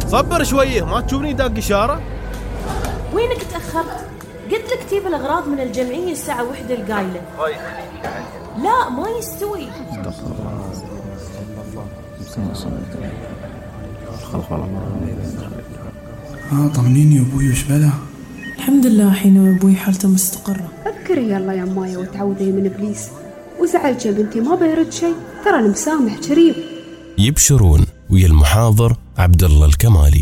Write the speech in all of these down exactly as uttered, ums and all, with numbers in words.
صبر شويه، ما تشوفني داق إشارة؟ وينك تأخرت؟ قلت لك تجيب الأغراض من الجمعية الساعة واحدة القايلة. لا ما يستوي. ها طمنيني يا أبوي، وش بلا؟ الحمد لله حين أبوي حالته مستقرة. فكري يلا يا مايا وتعوذي من إبليس. وزعلت يا بنتي ما بيرد شيء، ترى المسامح كريم. يبشرون ويا المحاضر عبد الله الكمالي.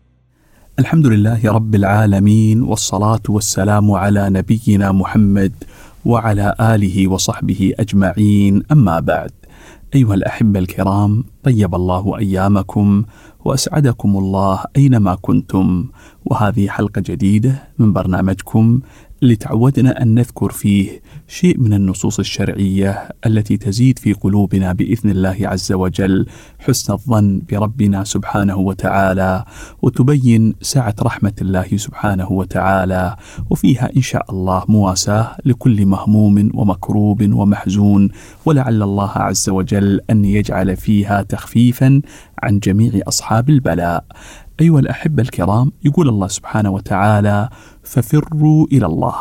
الحمد لله رب العالمين، والصلاة والسلام على نبينا محمد وعلى آله وصحبه أجمعين، أما بعد. أيها الأحبة الكرام، طيب الله أيامكم وأسعدكم الله أينما كنتم، وهذه حلقة جديدة من برنامجكم اللي تعودنا أن نذكر فيه شيء من النصوص الشرعية التي تزيد في قلوبنا بإذن الله عز وجل حسن الظن بربنا سبحانه وتعالى، وتبين سعة رحمة الله سبحانه وتعالى، وفيها إن شاء الله مواساة لكل مهموم ومكروب ومحزون، ولعل الله عز وجل أن يجعل فيها تخفيفا عن جميع أصحاب البلاء. أيها الأحبة الكرام، يقول الله سبحانه وتعالى: ففروا إلى الله.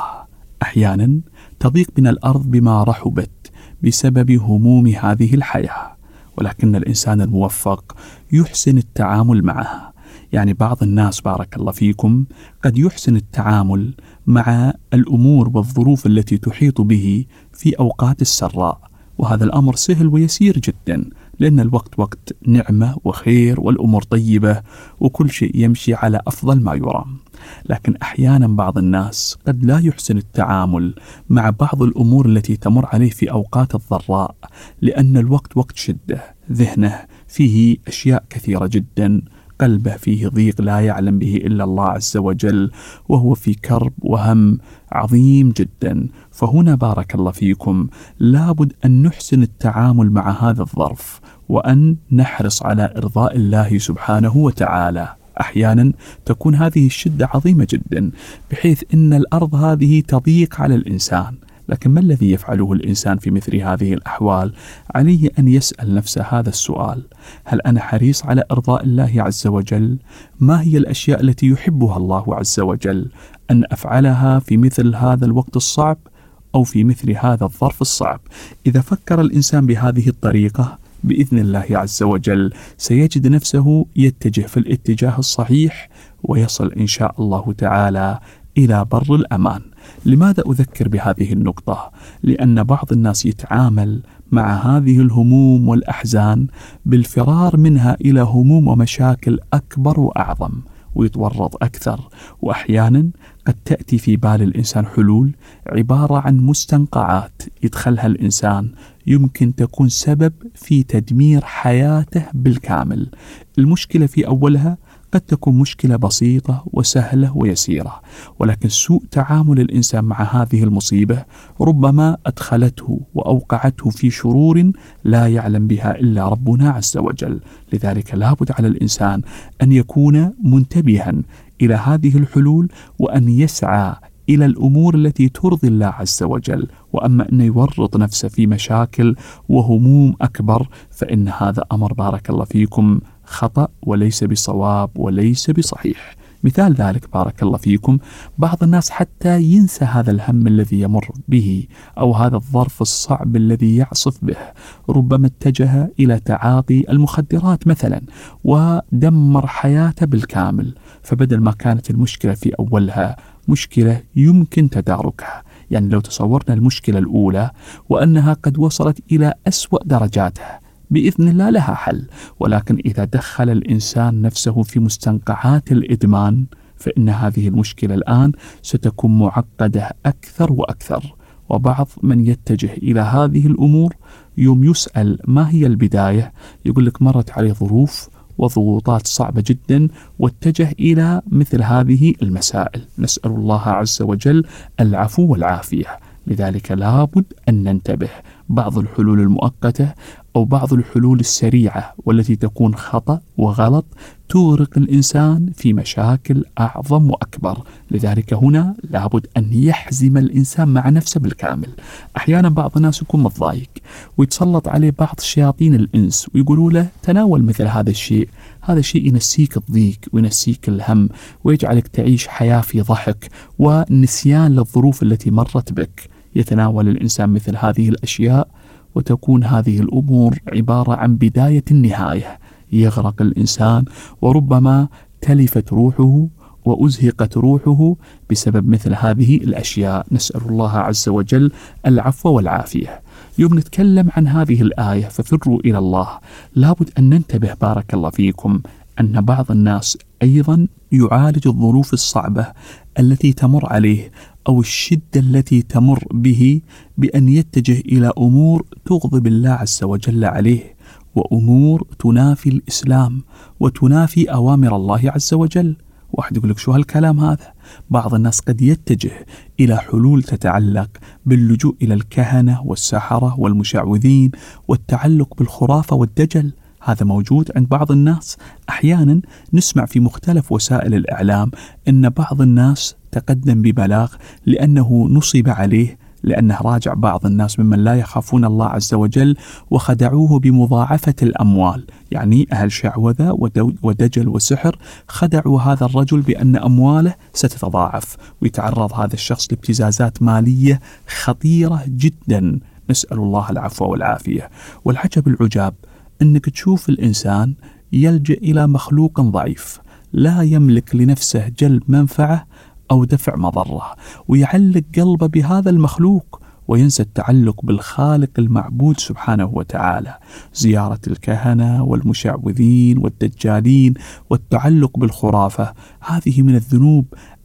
أحيانا تضيق بنا الأرض بما رحبت بسبب هموم هذه الحياة، ولكن الإنسان الموفق يحسن التعامل معها. يعني بعض الناس بارك الله فيكم قد يحسن التعامل مع الأمور والظروف التي تحيط به في أوقات السراء، وهذا الأمر سهل ويسير جدا، لأن الوقت وقت نعمة وخير والأمور طيبة وكل شيء يمشي على أفضل ما يرام. لكن أحيانا بعض الناس قد لا يحسن التعامل مع بعض الأمور التي تمر عليه في أوقات الضراء، لأن الوقت وقت شدة، ذهنه فيه أشياء كثيرة جدا، قلبه فيه ضيق لا يعلم به إلا الله عز وجل، وهو في كرب وهم عظيم جدا. فهنا بارك الله فيكم لابد أن نحسن التعامل مع هذا الظرف، وأن نحرص على إرضاء الله سبحانه وتعالى. أحيانا تكون هذه الشدة عظيمة جدا بحيث أن الأرض هذه تضيق على الإنسان، لكن ما الذي يفعله الإنسان في مثل هذه الأحوال؟ عليه أن يسأل نفسه هذا السؤال: هل أنا حريص على إرضاء الله عز وجل؟ ما هي الأشياء التي يحبها الله عز وجل أن أفعلها في مثل هذا الوقت الصعب أو في مثل هذا الظرف الصعب؟ إذا فكر الإنسان بهذه الطريقة بإذن الله عز وجل سيجد نفسه يتجه في الاتجاه الصحيح، ويصل إن شاء الله تعالى إلى بر الأمان. لماذا أذكر بهذه النقطة؟ لأن بعض الناس يتعامل مع هذه الهموم والأحزان بالفرار منها إلى هموم ومشاكل أكبر وأعظم، ويتورط أكثر. وأحيانا قد تأتي في بال الإنسان حلول عبارة عن مستنقعات يدخلها الإنسان يمكن تكون سبب في تدمير حياته بالكامل. المشكلة في أولها قد تكون مشكلة بسيطة وسهلة ويسيرة، ولكن سوء تعامل الإنسان مع هذه المصيبة ربما أدخلته وأوقعته في شرور لا يعلم بها إلا ربنا عز وجل. لذلك لابد على الإنسان أن يكون منتبها إلى هذه الحلول، وأن يسعى إلى الأمور التي ترضي الله عز وجل. وأما أن يورط نفسه في مشاكل وهموم أكبر فإن هذا أمر بارك الله فيكم خطأ وليس بصواب وليس بصحيح. مثال ذلك بارك الله فيكم بعض الناس حتى ينسى هذا الهم الذي يمر به أو هذا الظرف الصعب الذي يعصف به، ربما اتجه إلى تعاطي المخدرات مثلا ودمر حياته بالكامل. فبدل ما كانت المشكلة في أولها مشكلة يمكن تداركها، يعني لو تصورنا المشكلة الأولى وأنها قد وصلت إلى أسوأ درجاتها بإذن الله لها حل، ولكن إذا دخل الإنسان نفسه في مستنقعات الإدمان فإن هذه المشكلة الآن ستكون معقدة أكثر وأكثر. وبعض من يتجه إلى هذه الأمور يوم يسأل ما هي البداية يقول لك مرت عليه ظروف وضغوطات صعبة جدا واتجه إلى مثل هذه المسائل. نسأل الله عز وجل العفو والعافية. لذلك لابد أن ننتبه. بعض الحلول المؤقتة أو بعض الحلول السريعة والتي تكون خطأ وغلط تغرق الإنسان في مشاكل أعظم وأكبر. لذلك هنا لابد أن يحزم الإنسان مع نفسه بالكامل. أحيانا بعض الناس يكون متضايق ويتسلط عليه بعض شياطين الإنس ويقولوا له تناول مثل هذا الشيء، هذا الشيء ينسيك الضيق وينسيك الهم ويجعلك تعيش حياة في ضحك ونسيان للظروف التي مرت بك. يتناول الإنسان مثل هذه الأشياء وتكون هذه الأمور عبارة عن بداية النهاية. يغرق الإنسان وربما تلفت روحه وأزهقت روحه بسبب مثل هذه الأشياء. نسأل الله عز وجل العفو والعافية. يوم نتكلم عن هذه الآية ففروا إلى الله، لابد أن ننتبه بارك الله فيكم أن بعض الناس أيضا يعالج الظروف الصعبة التي تمر عليه أو الشدة التي تمر به بأن يتجه إلى أمور تغضب الله عز وجل عليه، وأمور تنافي الإسلام وتنافي أوامر الله عز وجل. واحد يقول لك شو هالكلام هذا؟ بعض الناس قد يتجه إلى حلول تتعلق باللجوء إلى الكهنة والسحرة والمشعوذين والتعلق بالخرافة والدجل. هذا موجود عند بعض الناس. أحيانا نسمع في مختلف وسائل الإعلام أن بعض الناس تقدم ببلاغ لأنه نصب عليه لأنه راجع بعض الناس ممن لا يخافون الله عز وجل وخدعوه بمضاعفة الأموال. يعني أهل شعوذة ودجل وسحر خدعوا هذا الرجل بأن أمواله ستتضاعف ويتعرض هذا الشخص لابتزازات مالية خطيرة جدا. نسأل الله العفو والعافية. والعجب العجاب أنك تشوف الإنسان يلجأ إلى مخلوق ضعيف لا يملك لنفسه جلب منفعة أو دفع مضرة ويعلق قلبه بهذا المخلوق وينسى التعلق بالخالق المعبود سبحانه وتعالى. زيارة الكهنة والمشعوذين والدجالين والتعلق بالخرافة هذه من الذنوب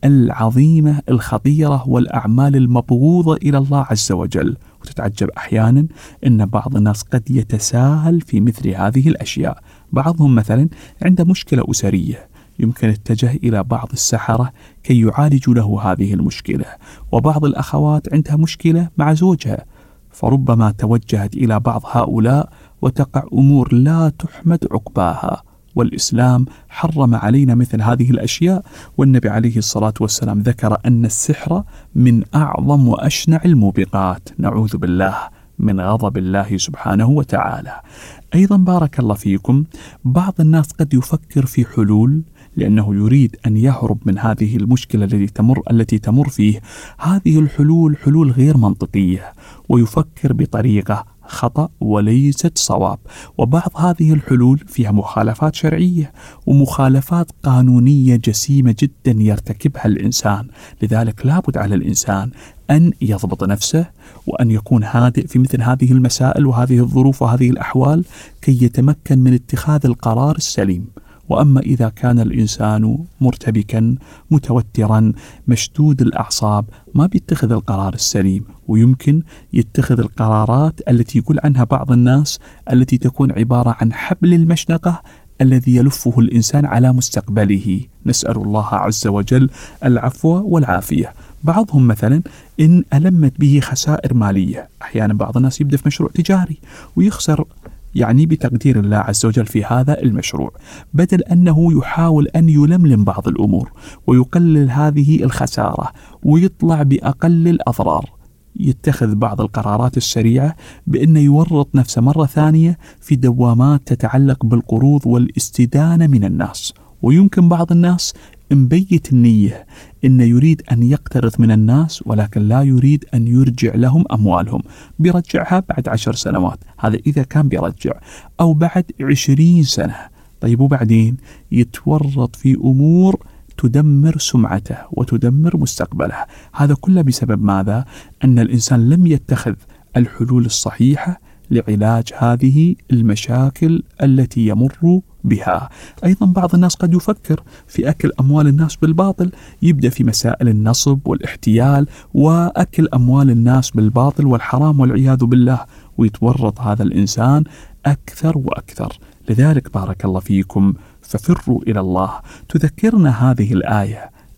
العظيمة الخطيرة والأعمال المبغوضة إلى الله عز وجل. وتتعجب أحيانا أن بعض الناس قد يتساهل في مثل هذه الأشياء. بعضهم مثلا عنده مشكلة أسرية يمكن اتجه إلى بعض السحرة كي يعالجوا له هذه المشكلة، وبعض الأخوات عندها مشكلة مع زوجها فربما توجهت إلى بعض هؤلاء وتقع أمور لا تحمد عقباها. والإسلام حرم علينا مثل هذه الأشياء، والنبي عليه الصلاة والسلام ذكر أن السحر من أعظم وأشنع الموبقات. نعوذ بالله من غضب الله سبحانه وتعالى. أيضا بارك الله فيكم بعض الناس قد يفكر في حلول لأنه يريد أن يهرب من هذه المشكلة التي تمر التي تمر فيه. هذه الحلول حلول غير منطقية ويفكر بطريقة خطأ وليست صواب. وبعض هذه الحلول فيها مخالفات شرعية ومخالفات قانونية جسيمة جدا يرتكبها الإنسان. لذلك لابد على الإنسان أن يضبط نفسه وأن يكون هادئ في مثل هذه المسائل وهذه الظروف وهذه الأحوال كي يتمكن من اتخاذ القرار السليم. وأما إذا كان الإنسان مرتبكا متوترا مشدود الأعصاب ما بيتخذ القرار السليم، ويمكن يتخذ القرارات التي يقول عنها بعض الناس التي تكون عبارة عن حبل المشنقة الذي يلفه الإنسان على مستقبله. نسأل الله عز وجل العفو والعافية. بعضهم مثلا إن ألمت به خسائر مالية، أحيانا بعض الناس يبدأ في مشروع تجاري ويخسر يعني بتقدير الله عز وجل في هذا المشروع، بدل أنه يحاول أن يلملم بعض الأمور ويقلل هذه الخسارة ويطلع بأقل الأضرار، يتخذ بعض القرارات السريعة بأنه يورط نفسه مرة ثانية في دوامات تتعلق بالقروض والاستدانة من الناس. ويمكن بعض الناس مبيت النية إنه يريد أن يقترض من الناس ولكن لا يريد أن يرجع لهم أموالهم، بيرجعها بعد عشر سنوات، هذا إذا كان بيرجع، أو بعد عشرين سنة. طيب وبعدين يتورط في أمور تدمر سمعته وتدمر مستقبله. هذا كله بسبب ماذا؟ أن الإنسان لم يتخذ الحلول الصحيحة لعلاج هذه المشاكل التي يمر بها. أيضا بعض الناس قد يفكر في أكل أموال الناس بالباطل، يبدأ في مسائل النصب والاحتيال وأكل أموال الناس بالباطل والحرام والعياذ بالله، ويتورط هذا الإنسان أكثر وأكثر. لذلك بارك الله فيكم ففروا إلى الله. تذكرنا هذه الآية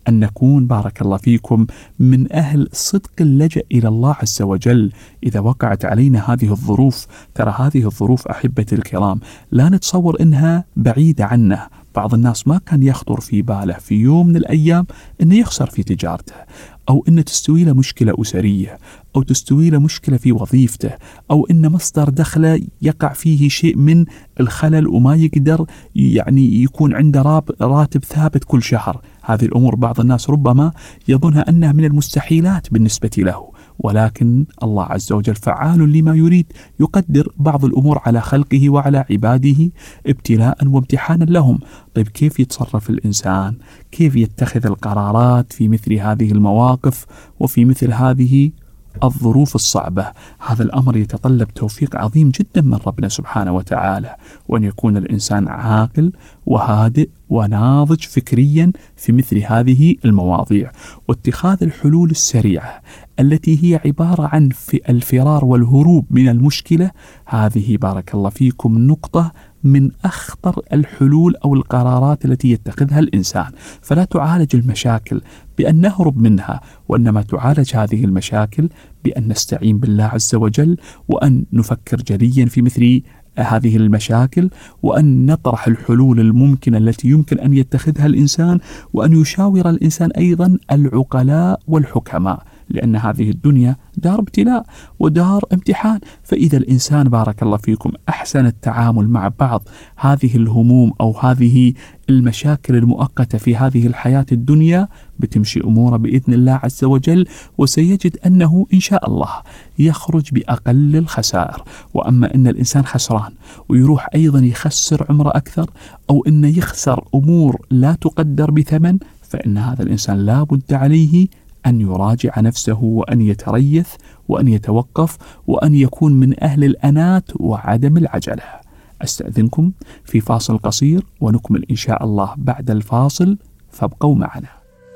أن نكون بارك الله فيكم من أهل صدق اللجأ إلى الله عز وجل إذا وقعت علينا هذه الظروف. ترى هذه الظروف أحبة الكرام لا نتصور إنها بعيدة عنا. بعض الناس ما كان يخطر في باله في يوم من الأيام أنه يخسر في تجارته، أو أن تستوي له مشكلة أسرية، أو تستوي له مشكلة في وظيفته، أو أن مصدر دخله يقع فيه شيء من الخلل وما يقدر يعني يكون عنده راتب ثابت كل شهر. هذه الأمور بعض الناس ربما يظنها أنها من المستحيلات بالنسبة له، ولكن الله عز وجل فعال لما يريد، يقدر بعض الأمور على خلقه وعلى عباده ابتلاء وامتحانا لهم. طيب كيف يتصرف الإنسان؟ كيف يتخذ القرارات في مثل هذه المواقف وفي مثل هذه الظروف الصعبة؟ هذا الأمر يتطلب توفيق عظيم جدا من ربنا سبحانه وتعالى، وأن يكون الإنسان عاقل وهادئ وناضج فكريا في مثل هذه المواضيع، واتخاذ الحلول السريعة التي هي عبارة عن في الفرار والهروب من المشكلة. هذه بارك الله فيكم نقطة من أخطر الحلول أو القرارات التي يتخذها الإنسان. فلا تعالج المشاكل بأن نهرب منها، وإنما تعالج هذه المشاكل بأن نستعين بالله عز وجل، وأن نفكر جليا في مثل هذه المشاكل، وأن نطرح الحلول الممكنة التي يمكن أن يتخذها الإنسان، وأن يشاور الإنسان أيضا العقلاء والحكماء، لأن هذه الدنيا دار ابتلاء ودار امتحان. فإذا الإنسان بارك الله فيكم أحسن التعامل مع بعض هذه الهموم أو هذه المشاكل المؤقتة في هذه الحياة الدنيا، بتمشي أموره بإذن الله عز وجل، وسيجد أنه إن شاء الله يخرج بأقل الخسائر. وأما أن الإنسان خسران ويروح أيضا يخسر عمره أكثر، أو أنه يخسر أمور لا تقدر بثمن، فإن هذا الإنسان لا بد عليه أن يراجع نفسه، وأن يتريث، وأن يتوقف، وأن يكون من أهل الأنات وعدم العجلة. أستأذنكم في فاصل قصير، ونكمل إن شاء الله بعد الفاصل، فابقوا معنا.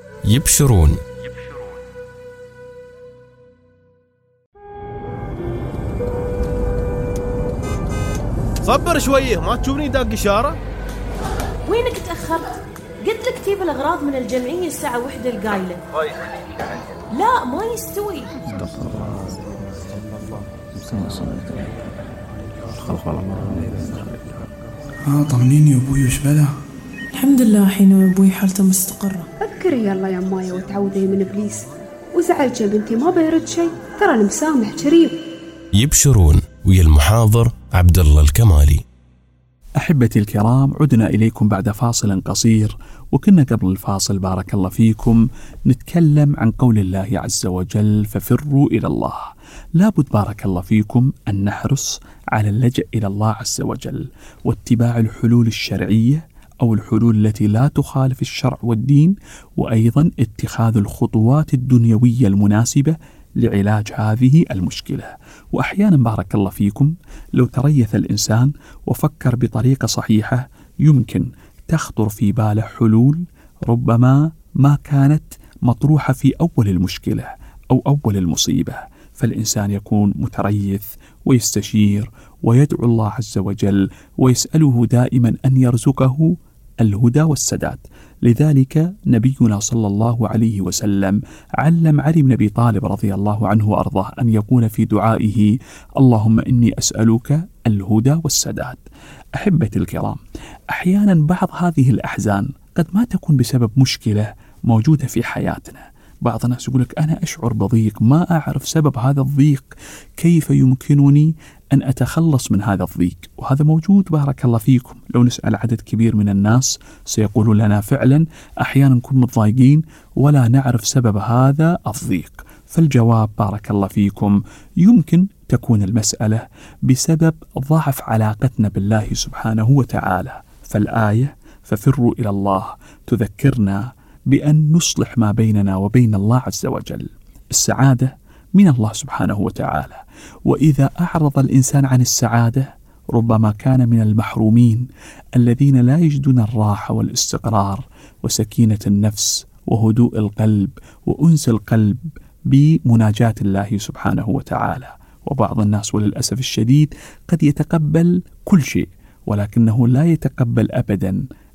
يبشرون. صبر شويه، ما تشوفني داق إشارة؟ وينك تأخرت؟ قلت لك تجيب الأغراض من الجمعية الساعة واحدة القايلة. لا ما يستوي. اه طمنيني يا ابوي، وش بلا؟ الحمد لله حين ابوي حالته مستقرة. فكري يلا يا مايا وتعوذي من ابليس، وزعلت يا بنتي ما بيرد شيء، ترى المسامح كريم. يبشرون ويا المحاضر عبد الله الكمالي. أحبتي الكرام، عدنا إليكم بعد فاصل قصير، وكنا قبل الفاصل بارك الله فيكم نتكلم عن قول الله عز وجل: ففروا إلى الله. لابد بارك الله فيكم أن نحرص على اللجأ إلى الله عز وجل، واتباع الحلول الشرعية أو الحلول التي لا تخالف الشرع والدين، وأيضا اتخاذ الخطوات الدنيوية المناسبة لعلاج هذه المشكلة. وأحيانا بارك الله فيكم لو تريث الإنسان وفكر بطريقة صحيحة، يمكن تخطر في باله حلول ربما ما كانت مطروحة في أول المشكلة أو أول المصيبة. فالإنسان يكون متريث ويستشير ويدعو الله عز وجل ويسأله دائما أن يرزقه الهدى والسداد. لذلك نبينا صلى الله عليه وسلم علم علي بن أبي طالب رضي الله عنه وأرضاه أن يقول في دعائه: اللهم إني أسألك الهدى والسداد. أحبتي الكرام، أحيانا بعض هذه الأحزان قد ما تكون بسبب مشكلة موجودة في حياتنا. بعض الناس يقول لك: أنا أشعر بضيق، ما أعرف سبب هذا الضيق، كيف يمكنني أن أتخلص من هذا الضيق؟ وهذا موجود بارك الله فيكم. لو نسأل عدد كبير من الناس سيقولون لنا فعلا أحيانا نكون متضايقين ولا نعرف سبب هذا الضيق. فالجواب بارك الله فيكم يمكن تكون المسألة بسبب ضعف علاقتنا بالله سبحانه وتعالى. فالآية ففروا إلى الله تذكرنا بأن نصلح ما بيننا وبين الله عز وجل. السعادة من الله سبحانه وتعالى، وإذا أعرض الإنسان عن السعادة ربما كان من المحرومين الذين لا يجدون الراحة والاستقرار وسكينة النفس وهدوء القلب وأنس القلب بمناجاة الله سبحانه وتعالى. وبعض الناس وللأسف الشديد قد يتقبل كل شيء، ولكنه لا يتقبل أبدا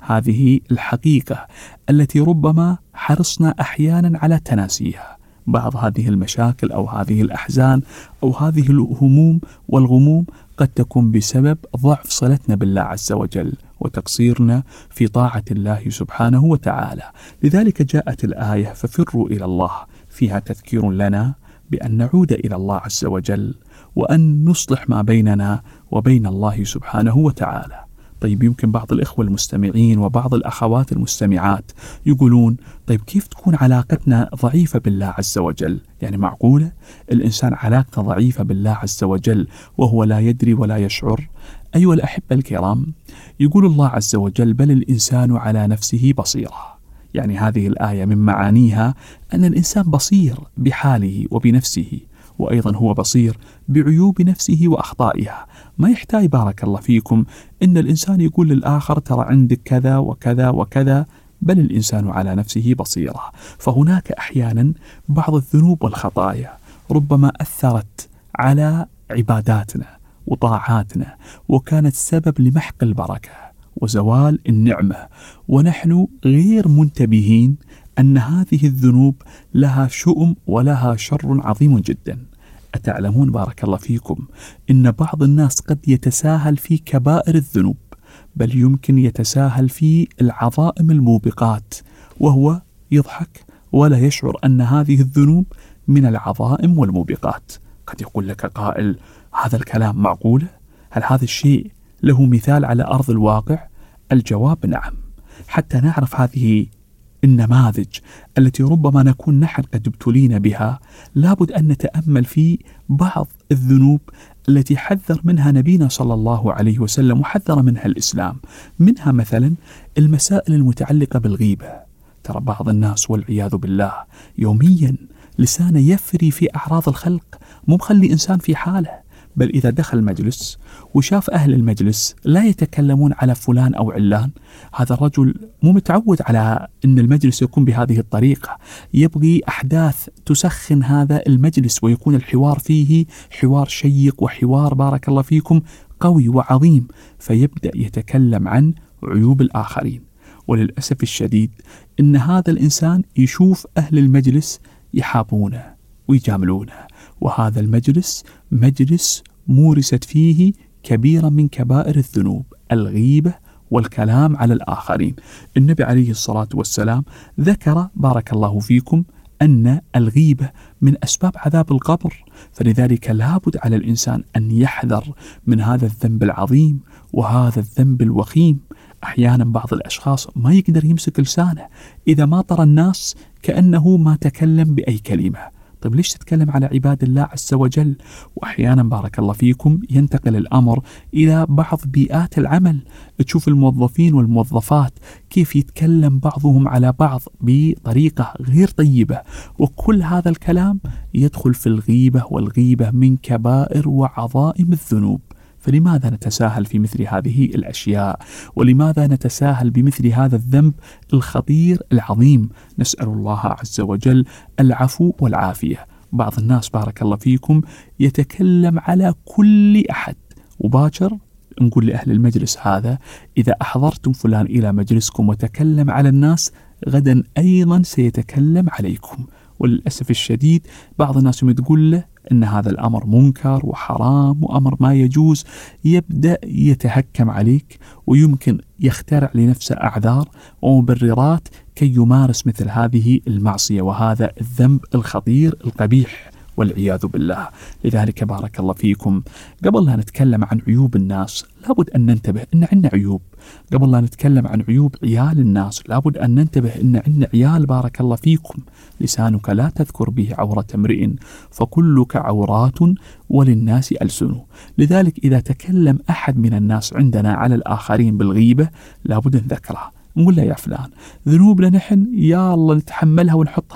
هذه الحقيقة التي ربما حرصنا أحيانا على تناسيها. بعض هذه المشاكل أو هذه الأحزان أو هذه الهموم والغموم قد تكون بسبب ضعف صلتنا بالله عز وجل وتقصيرنا في طاعة الله سبحانه وتعالى. لذلك جاءت الآية ففروا إلى الله، فيها تذكير لنا بأن نعود إلى الله عز وجل وأن نصلح ما بيننا وبين الله سبحانه وتعالى. طيب يمكن بعض الإخوة المستمعين وبعض الأخوات المستمعات يقولون طيب كيف تكون علاقتنا ضعيفة بالله عز وجل؟ يعني معقولة الإنسان علاقة ضعيفة بالله عز وجل وهو لا يدري ولا يشعر؟ أيها الأحبة الكرام، يقول الله عز وجل بل الإنسان على نفسه بصيرة. يعني هذه الآية من معانيها أن الإنسان بصير بحاله وبنفسه، وأيضا هو بصير بعيوب نفسه وأخطائها. ما يحتاج بارك الله فيكم إن الإنسان يقول للآخر ترى عندك كذا وكذا وكذا، بل الإنسان على نفسه بصيرة. فهناك أحيانا بعض الذنوب والخطايا ربما أثرت على عباداتنا وطاعاتنا وكانت سبب لمحق البركة وزوال النعمة، ونحن غير منتبهين أن هذه الذنوب لها شؤم ولها شر عظيم جدا. أتعلمون بارك الله فيكم إن بعض الناس قد يتساهل في كبائر الذنوب، بل يمكن يتساهل في العظائم الموبقات وهو يضحك ولا يشعر أن هذه الذنوب من العظائم والموبقات. قد يقول لك قائل هذا الكلام معقولة؟ هل هذا الشيء له مثال على أرض الواقع؟ الجواب نعم. حتى نعرف هذه النماذج التي ربما نكون نحن قد ابتلينا بها، لابد أن نتأمل في بعض الذنوب التي حذر منها نبينا صلى الله عليه وسلم وحذر منها الإسلام. منها مثلا المسائل المتعلقة بالغيبة. ترى بعض الناس والعياذ بالله يوميا لسانه يفري في أعراض الخلق، مو مخلي إنسان في حاله، بل إذا دخل مجلس وشاف أهل المجلس لا يتكلمون على فلان أو علان، هذا الرجل مو متعود على أن المجلس يكون بهذه الطريقة، يبغي أحداث تسخن هذا المجلس ويكون الحوار فيه حوار شيق وحوار بارك الله فيكم قوي وعظيم، فيبدأ يتكلم عن عيوب الآخرين. وللأسف الشديد إن هذا الإنسان يشوف أهل المجلس يحابونه ويجاملونه، وهذا المجلس مجلس مورست فيه كبيرة من كبائر الذنوب، الغيبة والكلام على الآخرين. النبي عليه الصلاة والسلام ذكر بارك الله فيكم أن الغيبة من أسباب عذاب القبر، فلذلك لابد على الإنسان أن يحذر من هذا الذنب العظيم وهذا الذنب الوخيم. أحيانا بعض الأشخاص ما يقدر يمسك لسانه، إذا ما طر الناس كأنه ما تكلم بأي كلمة. طيب ليش تتكلم على عباد الله عز وجل؟ وأحيانا بارك الله فيكم ينتقل الأمر إلى بعض بيئات العمل، تشوف الموظفين والموظفات كيف يتكلم بعضهم على بعض بطريقة غير طيبة، وكل هذا الكلام يدخل في الغيبة، والغيبة من كبائر وعظائم الذنوب. فلماذا نتساهل في مثل هذه الأشياء؟ ولماذا نتساهل بمثل هذا الذنب الخطير العظيم؟ نسأل الله عز وجل العفو والعافية. بعض الناس بارك الله فيكم يتكلم على كل أحد، وباكر نقول لأهل المجلس هذا إذا أحضرتم فلان إلى مجلسكم وتكلم على الناس غدا أيضا سيتكلم عليكم. وللأسف الشديد بعض الناس تقول له إن هذا الأمر منكر وحرام وأمر ما يجوز، يبدأ يتهكم عليك ويمكن يخترع لنفسه أعذار ومبررات كي يمارس مثل هذه المعصية وهذا الذنب الخطير القبيح والعياذ بالله. لذلك بارك الله فيكم قبل لا نتكلم عن عيوب الناس لابد أن ننتبه أن عندنا عيوب. قبل لا نتكلم عن عيوب عيال الناس لابد أن ننتبه أن عندنا عيال بارك الله فيكم. لسانك لا تذكر به عورة امرئ فكلك عورات وللناس ألسن. لذلك إذا تكلم أحد من الناس عندنا على الآخرين بالغيبة لابد نذكره، نقول له يا فلان ذنوبنا نحن يا الله نتحملها ونحطها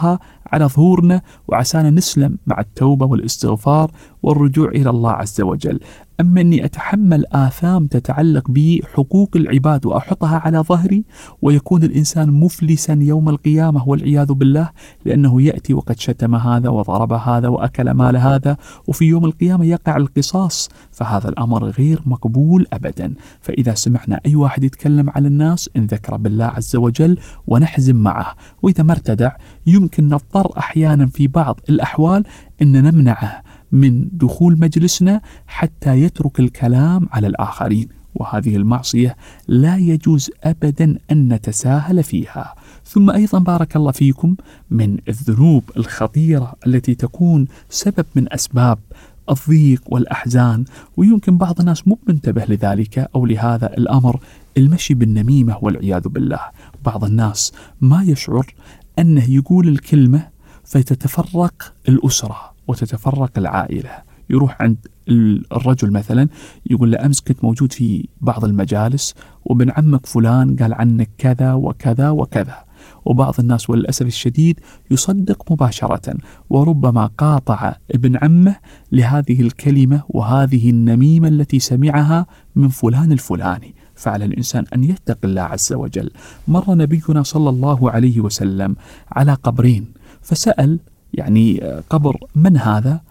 على ظهورنا وعسانا نسلم مع التوبة والاستغفار والرجوع إلى الله عز وجل. أما أني أتحمل آثام تتعلق بحقوق العباد وأحطها على ظهري ويكون الإنسان مفلسا يوم القيامة والعياذ بالله، لأنه يأتي وقد شتم هذا وضرب هذا وأكل مال هذا، وفي يوم القيامة يقع القصاص، فهذا الأمر غير مقبول أبدا. فإذا سمعنا أي واحد يتكلم على الناس نذكر بالله عز وجل ونحزم معه، وإذا ما ارتدع يمكن نضطر أحيانا في بعض الأحوال أن نمنعه من دخول مجلسنا حتى يترك الكلام على الآخرين، وهذه المعصية لا يجوز أبدا أن نتساهل فيها. ثم أيضا بارك الله فيكم من الذنوب الخطيرة التي تكون سبب من أسباب الضيق والأحزان، ويمكن بعض الناس مو منتبه لذلك أو لهذا الأمر، المشي بالنميمة والعياذ بالله. بعض الناس ما يشعر أنه يقول الكلمة فتتفرق الأسرة وتتفرق العائلة. يروح عند الرجل مثلا يقول له أمس كنت موجود في بعض المجالس وابن عمك فلان قال عنك كذا وكذا وكذا، وبعض الناس وللأسف الشديد يصدق مباشرة، وربما قاطع ابن عمه لهذه الكلمة وهذه النميمة التي سمعها من فلان الفلاني. فعلى الإنسان أن يتقي الله عز وجل. مر نبينا صلى الله عليه وسلم على قبرين فسأل يعني قبر من هذا؟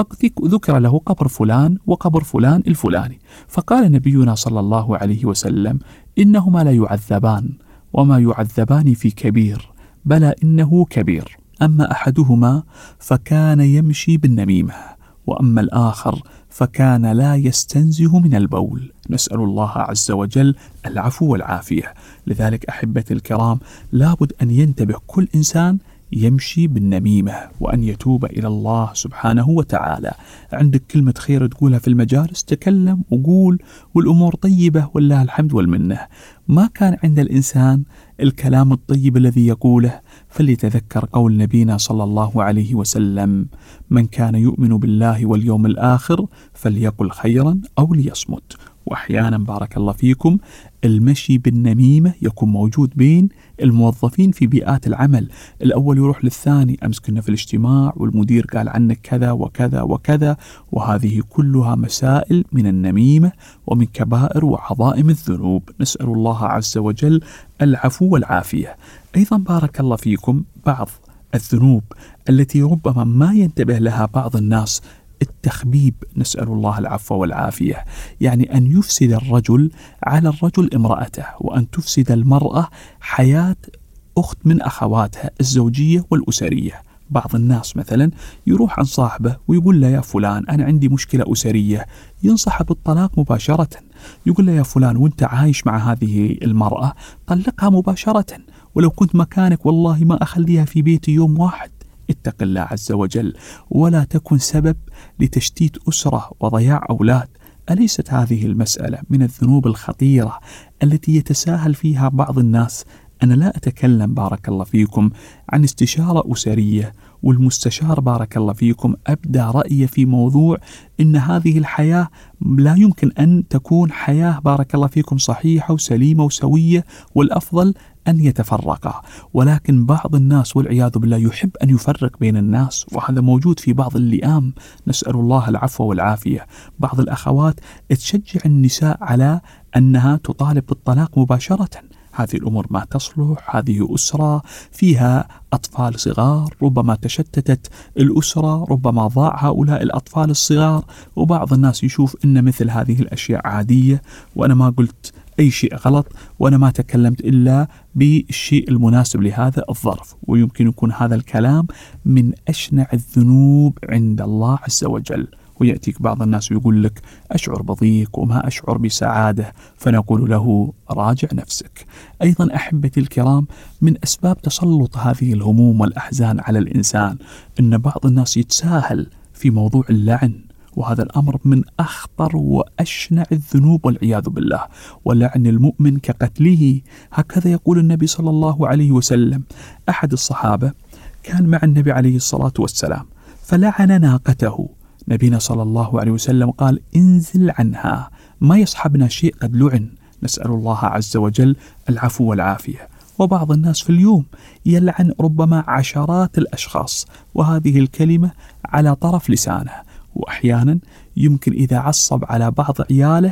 فذكر له قبر فلان وقبر فلان الفلاني، فقال نبينا صلى الله عليه وسلم إنهما لا يعذبان وما يعذبان في كبير، بلى إنه كبير. أما أحدهما فكان يمشي بالنميمة، وأما الآخر فكان لا يستنزه من البول. نسأل الله عز وجل العفو والعافية. لذلك أحبتي الكرام لابد أن ينتبه كل إنسان يمشي بالنميمة وأن يتوب إلى الله سبحانه وتعالى. عندك كلمة خير تقولها في المجالس تكلم وقول والأمور طيبة والله الحمد والمنة. ما كان عند الإنسان الكلام الطيب الذي يقوله فليتذكر قول نبينا صلى الله عليه وسلم من كان يؤمن بالله واليوم الآخر فليقل خيرا أو ليصمت. وأحيانا بارك الله فيكم المشي بالنميمة يكون موجود بين الموظفين في بيئات العمل، الأول يروح للثاني أمس كنا في الاجتماع والمدير قال عنك كذا وكذا وكذا، وهذه كلها مسائل من النميمة ومن كبائر وعظائم الذنوب. نسأل الله عز وجل العفو والعافية. أيضا بارك الله فيكم بعض الذنوب التي ربما ما ينتبه لها بعض الناس التخبيب، نسأل الله العفو والعافية، يعني أن يفسد الرجل على الرجل امرأته، وأن تفسد المرأة حياة أخت من أخواتها الزوجية والأسرية. بعض الناس مثلا يروح عن صاحبه ويقول له يا فلان أنا عندي مشكلة أسرية، ينصح بالطلاق مباشرة، يقول له يا فلان وانت عايش مع هذه المرأة طلقها مباشرة، ولو كنت مكانك والله ما أخليها في بيتي يوم واحد. اتق الله عز وجل ولا تكن سبب لتشتيت أسرة وضياع أولاد. أليست هذه المسألة من الذنوب الخطيرة التي يتساهل فيها بعض الناس؟ أنا لا أتكلم بارك الله فيكم عن استشارة أسرية، والمستشار بارك الله فيكم أبدى رأيه في موضوع إن هذه الحياة لا يمكن أن تكون حياة بارك الله فيكم صحيحة وسليمة وسوية، والأفضل أن يتفرقا. ولكن بعض الناس والعياذ بالله يحب أن يفرق بين الناس، وهذا موجود في بعض اللئام، نسأل الله العفو والعافية. بعض الأخوات تشجع النساء على أنها تطالب بالطلاق مباشرة. هذه الأمور ما تصلح، هذه أسرة فيها أطفال صغار، ربما تشتتت الأسرة، ربما ضاع هؤلاء الأطفال الصغار. وبعض الناس يشوف أن مثل هذه الأشياء عادية، وأنا ما قلت أي شيء غلط، وأنا ما تكلمت إلا بالشيء المناسب لهذا الظرف. ويمكن يكون هذا الكلام من أشنع الذنوب عند الله عز وجل. ويأتيك بعض الناس ويقول لك أشعر بضيق وما أشعر بسعادة، فنقول له راجع نفسك. أيضا أحبتي الكرام من أسباب تسلط هذه الهموم والأحزان على الإنسان أن بعض الناس يتساهل في موضوع اللعن، وهذا الأمر من أخطر وأشنع الذنوب والعياذ بالله. ولعن المؤمن كقتله، هكذا يقول النبي صلى الله عليه وسلم. أحد الصحابة كان مع النبي عليه الصلاة والسلام فلعن ناقته، نبينا صلى الله عليه وسلم قال انزل عنها، ما يصحبنا شيء قد لعن، نسأل الله عز وجل العفو والعافية. وبعض الناس في اليوم يلعن ربما عشرات الأشخاص، وهذه الكلمة على طرف لسانه. وأحيانا يمكن إذا عصب على بعض عياله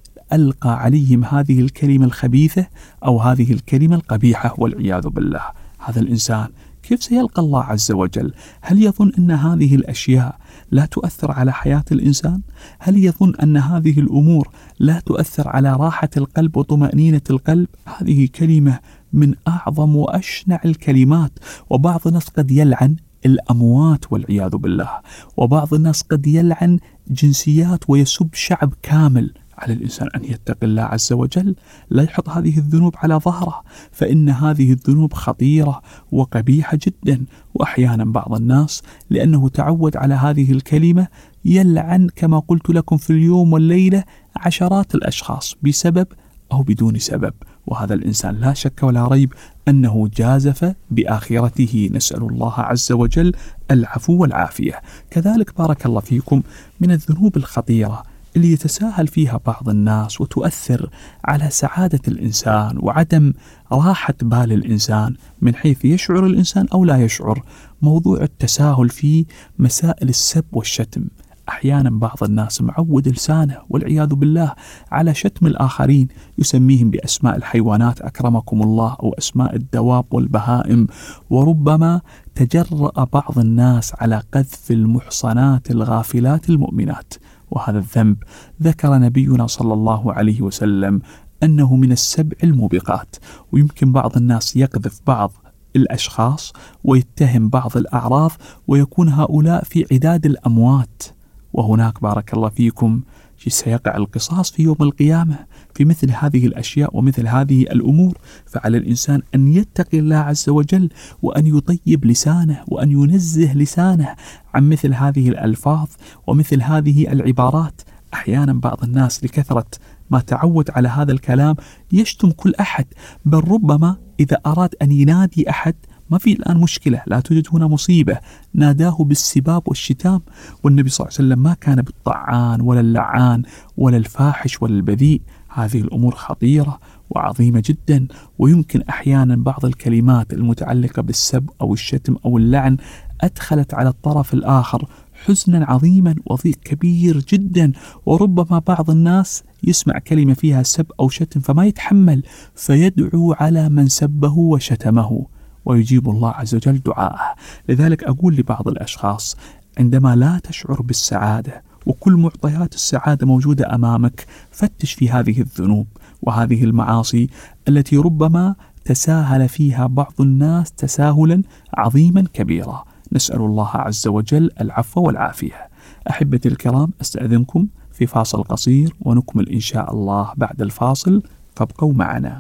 ألقى عليهم هذه الكلمة الخبيثة أو هذه الكلمة القبيحة والعياذ بالله. هذا الإنسان كيف سيلقى الله عز وجل؟ هل يظن أن هذه الأشياء لا تؤثر على حياة الإنسان؟ هل يظن أن هذه الأمور لا تؤثر على راحة القلب وطمأنينة القلب؟ هذه كلمة من أعظم وأشنع الكلمات. وبعض الناس قد يلعن الأموات والعياذ بالله، وبعض الناس قد يلعن جنسيات ويسب شعب كامل. على الإنسان أن يتقي الله عز وجل، لا يحط هذه الذنوب على ظهره، فإن هذه الذنوب خطيرة وقبيحة جدا. وأحيانا بعض الناس لأنه تعود على هذه الكلمة يلعن كما قلت لكم في اليوم والليلة عشرات الأشخاص بسبب أو بدون سبب، وهذا الإنسان لا شك ولا ريب أنه جازف بآخرته. نسأل الله عز وجل العفو والعافية. كذلك بارك الله فيكم من الذنوب الخطيرة اللي يتساهل فيها بعض الناس وتؤثر على سعادة الإنسان وعدم راحة بال الإنسان من حيث يشعر الإنسان أو لا يشعر، موضوع التساهل في مسائل السب والشتم. أحيانا بعض الناس معود لسانه والعياذ بالله على شتم الآخرين، يسميهم بأسماء الحيوانات أكرمكم الله أو أسماء الدواب والبهائم، وربما تجرأ بعض الناس على قذف المحصنات الغافلات المؤمنات. وهذا الذنب ذكر نبينا صلى الله عليه وسلم أنه من السبع الموبقات. ويمكن بعض الناس يقذف بعض الأشخاص ويتهم بعض الأعراض ويكون هؤلاء في عداد الأموات، وهناك بارك الله فيكم سيقع القصاص في يوم القيامة في مثل هذه الأشياء ومثل هذه الأمور. فعلى الإنسان أن يتقي الله عز وجل وأن يطيب لسانه وأن ينزه لسانه عن مثل هذه الألفاظ ومثل هذه العبارات. أحيانا بعض الناس لكثرة ما تعود على هذا الكلام يشتم كل أحد، بل ربما إذا أراد أن ينادي أحد ما في الآن مشكلة، لا توجد هنا مصيبة، ناداه بالسباب والشتام. والنبي صلى الله عليه وسلم ما كان بالطعان ولا اللعان ولا الفاحش ولا البذيء. هذه الأمور خطيرة وعظيمة جدا. ويمكن أحيانا بعض الكلمات المتعلقة بالسب أو الشتم أو اللعن أدخلت على الطرف الآخر حزنا عظيما وضيق كبير جدا، وربما بعض الناس يسمع كلمة فيها سب أو شتم فما يتحمل فيدعو على من سبه وشتمه، ويجيب الله عز وجل دعاءه. لذلك أقول لبعض الأشخاص عندما لا تشعر بالسعادة وكل معطيات السعادة موجودة أمامك، فتش في هذه الذنوب وهذه المعاصي التي ربما تساهل فيها بعض الناس تساهلا عظيما كبيرا. نسأل الله عز وجل العفو والعافية. أحبتي الكرام، أستأذنكم في فاصل قصير ونكمل إن شاء الله بعد الفاصل، فابقوا معنا.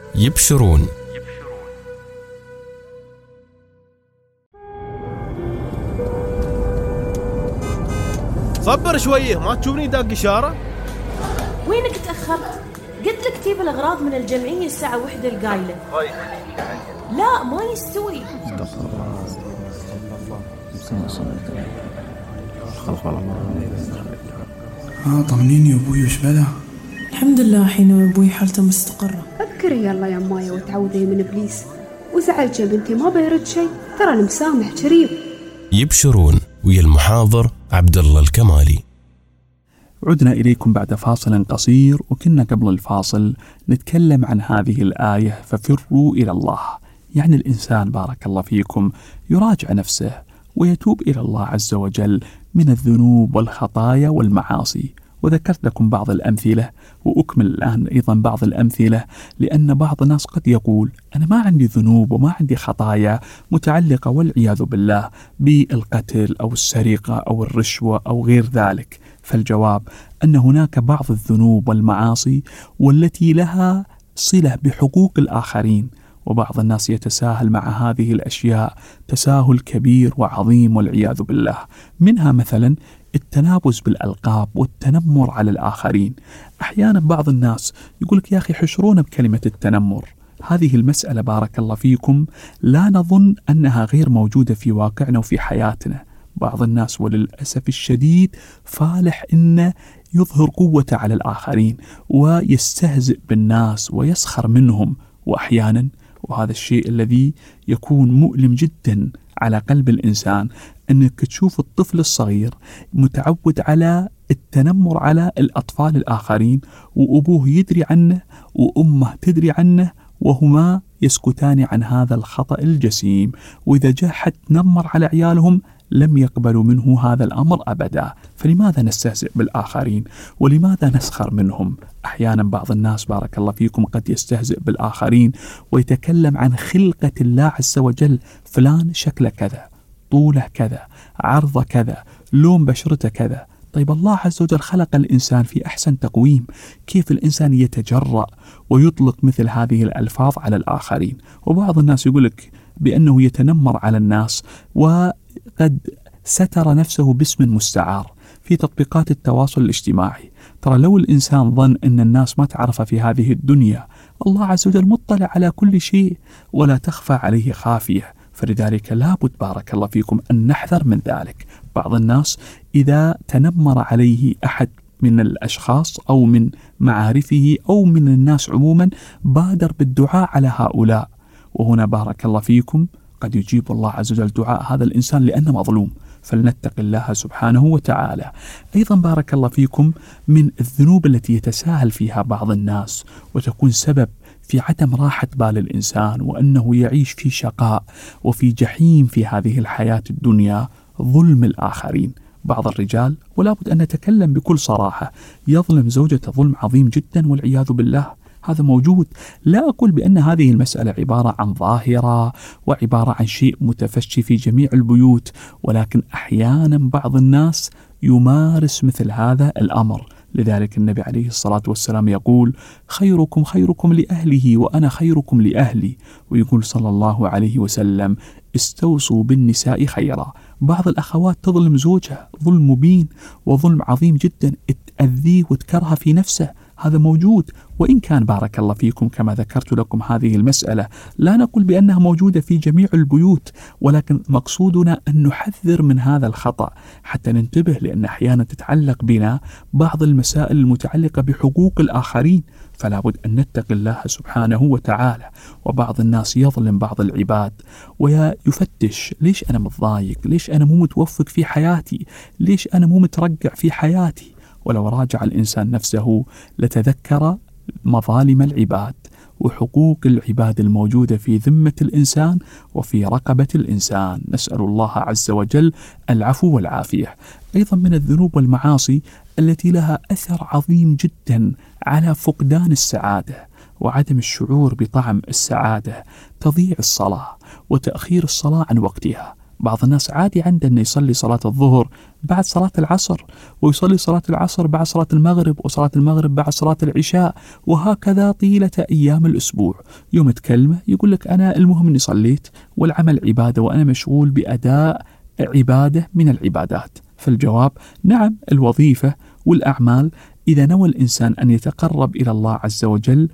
يبشرون صبر شويه، ما تشوفني داق إشارة؟ وينك تأخرت؟ قلت لك تجيب الأغراض من الجمعية الساعة واحدة القايلة. لا ما يستوي. اه طمنيني يا ابوي، وش بلا؟ الحمد لله حين ابوي حالته مستقرة. فكري يلا يا مايا وتعوذي من ابليس، وزعلت يا بنتي ما بيرد شيء، ترى المسامح كريم. يبشرون ويا المحاضر عبد الله الكمالي. عدنا إليكم بعد فاصل قصير، وكنا قبل الفاصل نتكلم عن هذه الآية ففروا إلى الله. يعني الإنسان بارك الله فيكم يراجع نفسه ويتوب إلى الله عز وجل من الذنوب والخطايا والمعاصي. وذكرت لكم بعض الأمثلة وأكمل الآن أيضا بعض الأمثلة، لأن بعض الناس قد يقول أنا ما عندي ذنوب وما عندي خطايا متعلقة والعياذ بالله بالقتل أو السرقة أو الرشوة أو غير ذلك. فالجواب أن هناك بعض الذنوب والمعاصي والتي لها صلة بحقوق الآخرين، وبعض الناس يتساهل مع هذه الأشياء تساهل كبير وعظيم والعياذ بالله. منها مثلا التنابز بالألقاب والتنمر على الآخرين. أحيانا بعض الناس يقولك يا أخي حشرونا بكلمة التنمر. هذه المسألة بارك الله فيكم لا نظن أنها غير موجودة في واقعنا وفي حياتنا. بعض الناس وللأسف الشديد فالح إنه يظهر قوته على الآخرين ويستهزئ بالناس ويسخر منهم، وأحيانا وهذا الشيء الذي يكون مؤلم جدا على قلب الإنسان، أنك تشوف الطفل الصغير متعود على التنمر على الأطفال الآخرين، وأبوه يدري عنه وأمه تدري عنه، وهما يسكتان عن هذا الخطأ الجسيم، وإذا جاء حد نمر على عيالهم لم يقبلوا منه هذا الأمر أبدا. فلماذا نستهزئ بالآخرين؟ ولماذا نسخر منهم؟ أحيانا بعض الناس بارك الله فيكم قد يستهزئ بالآخرين ويتكلم عن خلقة الله عز وجل، فلان شكله كذا، طوله كذا، عرضه كذا، لون بشرته كذا. طيب الله عز وجل خلق الإنسان في أحسن تقويم، كيف الإنسان يتجرأ ويطلق مثل هذه الألفاظ على الآخرين؟ وبعض الناس يقولك بأنه يتنمر على الناس وقد ستر نفسه باسم مستعار في تطبيقات التواصل الاجتماعي. ترى لو الإنسان ظن أن الناس ما تعرف في هذه الدنيا، الله عز وجل مطلع على كل شيء ولا تخفى عليه خافية، فلذلك لابد بارك الله فيكم أن نحذر من ذلك. بعض الناس إذا تنمر عليه أحد من الأشخاص أو من معارفه أو من الناس عموما بادر بالدعاء على هؤلاء، وهنا بارك الله فيكم قد يجيب الله عز وجل دعاء هذا الإنسان لأنه مظلوم، فلنتق الله سبحانه وتعالى. أيضا بارك الله فيكم من الذنوب التي يتساهل فيها بعض الناس وتكون سبب في عدم راحة بال الإنسان وأنه يعيش في شقاء وفي جحيم في هذه الحياة الدنيا، ظلم الآخرين. بعض الرجال، ولا بد أن نتكلم بكل صراحة، يظلم زوجته ظلم عظيم جدا والعياذ بالله، هذا موجود. لا أقول بأن هذه المسألة عبارة عن ظاهرة وعبارة عن شيء متفشي في جميع البيوت، ولكن أحيانا بعض الناس يمارس مثل هذا الأمر. لذلك النبي عليه الصلاة والسلام يقول: خيركم خيركم لأهله وأنا خيركم لأهلي، ويقول صلى الله عليه وسلم: استوصوا بالنساء خيرا. بعض الأخوات تظلم زوجها ظلم مبين وظلم عظيم جدا، تأذيه وتكرهه في نفسه، هذا موجود. وإن كان بارك الله فيكم كما ذكرت لكم هذه المسألة لا نقول بأنها موجودة في جميع البيوت، ولكن مقصودنا أن نحذر من هذا الخطأ حتى ننتبه، لأن أحيانا تتعلق بنا بعض المسائل المتعلقة بحقوق الآخرين، فلا بد أن نتقي الله سبحانه وتعالى. وبعض الناس يظلم بعض العباد ويفتش: ليش أنا متضايق؟ ليش أنا مو متوفق في حياتي؟ ليش أنا مو مترقع في حياتي؟ ولو راجع الإنسان نفسه لتذكر مظالم العباد وحقوق العباد الموجودة في ذمة الإنسان وفي رقبة الإنسان. نسأل الله عز وجل العفو والعافية. أيضا من الذنوب والمعاصي التي لها أثر عظيم جدا على فقدان السعادة وعدم الشعور بطعم السعادة، تضييع الصلاة وتأخير الصلاة عن وقتها. بعض الناس عادي عنده أن يصلي صلاة الظهر بعد صلاة العصر، ويصلي صلاة العصر بعد صلاة المغرب، وصلاة المغرب بعد صلاة العشاء، وهكذا طيلة أيام الأسبوع. يوم تكلمه يقول لك: أنا المهم أني صليت والعمل عبادة وأنا مشغول بأداء عبادة من العبادات. فالجواب: نعم، الوظيفة والأعمال إذا نوى الإنسان أن يتقرب إلى الله عز وجل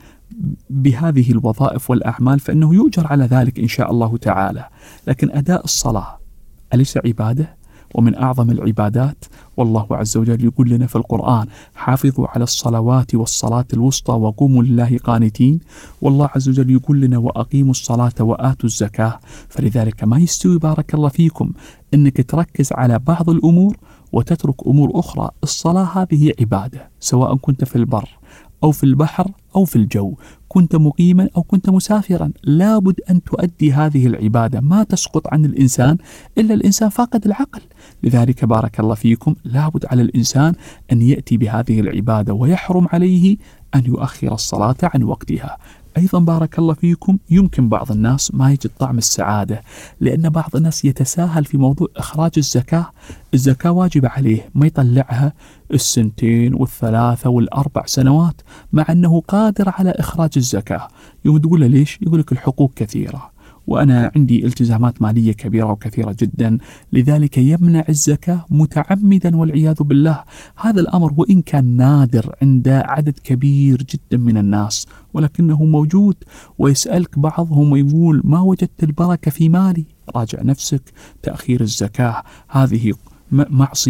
بهذه الوظائف والأعمال فإنه يؤجر على ذلك إن شاء الله تعالى. لكن أداء الصلاة أليس عبادة؟ ومن أعظم العبادات، والله عز وجل يقول لنا في القرآن: حافظوا على الصلوات والصلاة الوسطى وقوموا لله قانتين. والله عز وجل يقول لنا: وأقيموا الصلاة وآتوا الزكاة. فلذلك ما يستوي بارك الله فيكم أنك تركز على بعض الأمور وتترك أمور أخرى. الصلاة هذه عبادة، سواء كنت في البر أو في البحر أو في الجو، كنت مقيما أو كنت مسافرا، لابد أن تؤدي هذه العبادة، ما تسقط عن الإنسان إلا الإنسان فاقد العقل. لذلك بارك الله فيكم لابد على الإنسان أن يأتي بهذه العبادة، ويحرم عليه أن يؤخر الصلاة عن وقتها. أيضا بارك الله فيكم يمكن بعض الناس ما يجد طعم السعادة، لأن بعض الناس يتساهل في موضوع إخراج الزكاة. الزكاة واجب عليه، ما يطلعها السنتين والثلاثة والأربع سنوات مع أنه قادر على إخراج الزكاة. يوم تقول له ليش؟ يقول لك الحقوق كثيرة وأنا عندي التزامات مالية كبيرة وكثيرة جدا، لذلك يمنع الزكاة متعمدا والعياذ بالله. هذا الأمر وإن كان نادر عند عدد كبير جدا من الناس ولكنه موجود. ويسألك بعضهم ويقول: ما وجدت البركة في مالي؟ راجع نفسك. تأخير الزكاة هذه معصية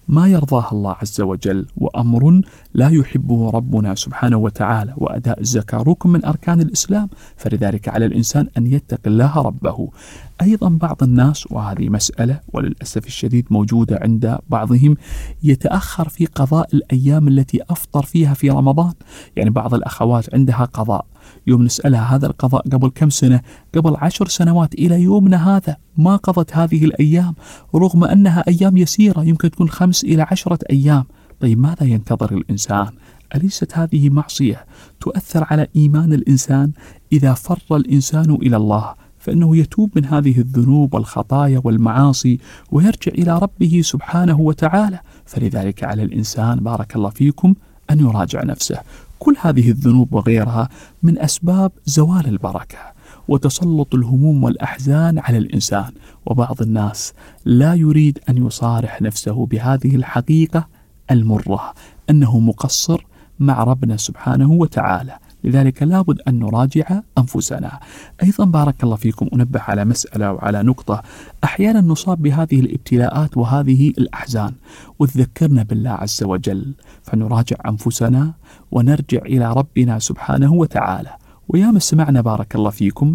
ما يرضاه الله عز وجل وأمر لا يحبه ربنا سبحانه وتعالى، وأداء الزكاة ركن من أركان الإسلام، فلذلك على الإنسان أن يتقي الله ربه. أيضا بعض الناس، وهذه مسألة وللأسف الشديد موجودة عند بعضهم، يتأخر في قضاء الأيام التي أفطر فيها في رمضان. يعني بعض الأخوات عندها قضاء، يوم نسألها هذا القضاء قبل كم سنة؟ قبل عشر سنوات، إلى يومنا هذا ما قضت هذه الأيام، رغم أنها أيام يسيرة، يمكن تكون خمس إلى عشرة أيام. طيب ماذا ينتظر الإنسان؟ أليست هذه معصية تؤثر على إيمان الإنسان؟ إذا فر الإنسان إلى الله فإنه يتوب من هذه الذنوب والخطايا والمعاصي ويرجع إلى ربه سبحانه وتعالى. فلذلك على الإنسان بارك الله فيكم أن يراجع نفسه. كل هذه الذنوب وغيرها من أسباب زوال البركة وتسلط الهموم والأحزان على الإنسان. وبعض الناس لا يريد أن يصارح نفسه بهذه الحقيقة المرة، أنه مقصر مع ربنا سبحانه وتعالى. لذلك لابد أن نراجع أنفسنا. أيضا بارك الله فيكم أنبه على مسألة وعلى نقطة، أحيانا نصاب بهذه الابتلاءات وهذه الأحزان وتذكرنا بالله عز وجل، فنراجع أنفسنا ونرجع إلى ربنا سبحانه وتعالى. وياما سمعنا بارك الله فيكم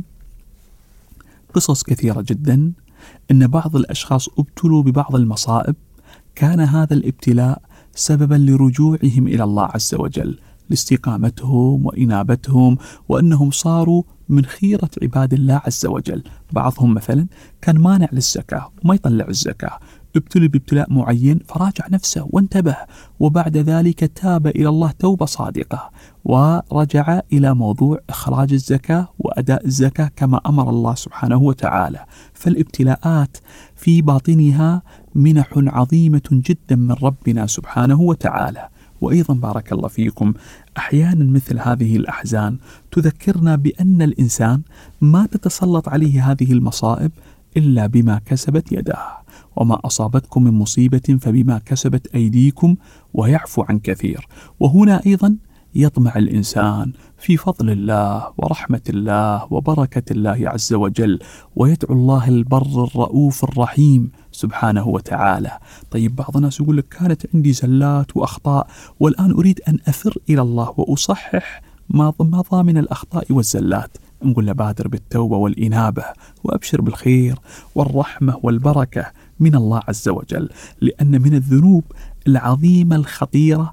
قصص كثيرة جدا أن بعض الأشخاص ابتلوا ببعض المصائب، كان هذا الابتلاء سببا لرجوعهم إلى الله عز وجل، لاستقامتهم وإنابتهم، وأنهم صاروا من خيرة عباد الله عز وجل. بعضهم مثلا كان مانع للزكاة وما يطلع الزكاة، ابتلي بابتلاء معين فراجع نفسه وانتبه، وبعد ذلك تاب إلى الله توبة صادقة ورجع إلى موضوع إخراج الزكاة وأداء الزكاة كما أمر الله سبحانه وتعالى. فالابتلاءات في باطنها منح عظيمة جدا من ربنا سبحانه وتعالى. وأيضا بارك الله فيكم أحيانا مثل هذه الأحزان تذكرنا بأن الإنسان ما تتسلط عليه هذه المصائب إلا بما كسبت يداه، وما أصابتكم من مصيبة فبما كسبت أيديكم ويعفو عن كثير. وهنا أيضا يطمع الإنسان في فضل الله ورحمة الله وبركة الله عز وجل، ويدعو الله البر الرؤوف الرحيم سبحانه وتعالى. طيب بعض الناس يقول لك كانت عندي زلات وأخطاء والآن أريد أن أفر إلى الله وأصحح ما مضى من الأخطاء والزلات. نقول له بادر بالتوبة والإنابة وأبشر بالخير والرحمة والبركة من الله عز وجل، لأن من الذنوب العظيمة الخطيرة